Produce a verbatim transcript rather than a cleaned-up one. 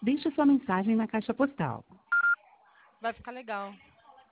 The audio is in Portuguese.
Deixe sua mensagem na caixa postal. Vai ficar legal.